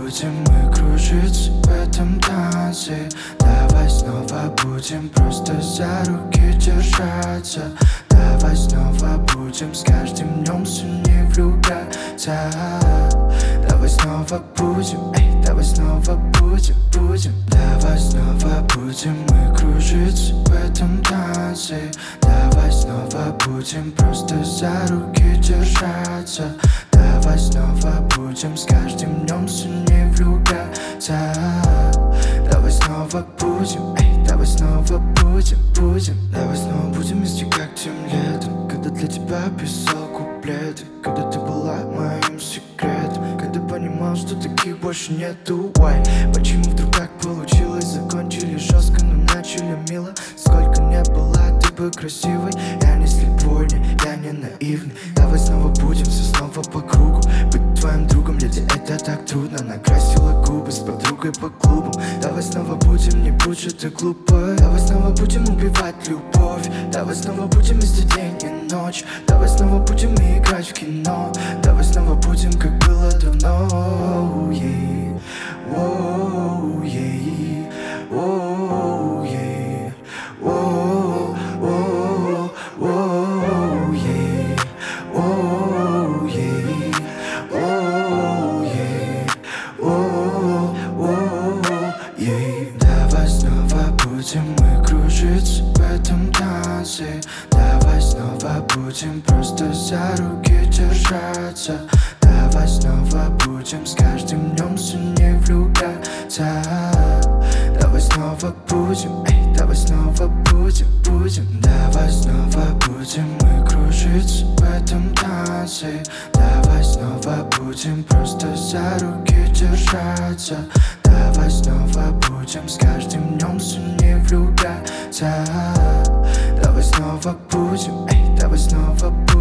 будем мы кружиться в этом танце. Давай снова будем просто за руки держаться. Давай снова будем с каждым днем сильнее влюбляться. Давай снова будем, давай снова будем. Давай снова будем мы кружиться в этом танце. Давай снова будем просто за руки держаться. Давай снова будем с каждым днем сильнее влюбляться. Давай снова будем, давай снова будем. Давай снова будем вместе, как тем летом, когда для тебя писал куплеты, когда ты была моим секретом, когда понимал, что таких больше нету. Почему вдруг так получилось? Закончили жестко, но начали мило. Сколько не была ты бы красивой, я не слепой, я не наивный. Давай снова будем все снова по кругу. Быть твоим другом, леди, это так трудно. Накрасила губы с подругой по клубу. Давай снова будем, не будь же ты глупой. Давай снова будем убивать любовь. Давай снова будем вместе день и ночь. Давай снова будем играть в кино. Давай снова будем, как было давно. Давай снова будем мы кружиться в этом танце. Давай снова будем просто за руки держаться. Давай снова будем с каждым днем сильнее влюбляться. Давай снова будем, давай снова будем. Давай снова будем мы кружиться в этом танце. Давай снова будем просто за руки держаться. Давай снова будем с каждым днем сильнее влюбляться. Давай снова будем, давай снова будем.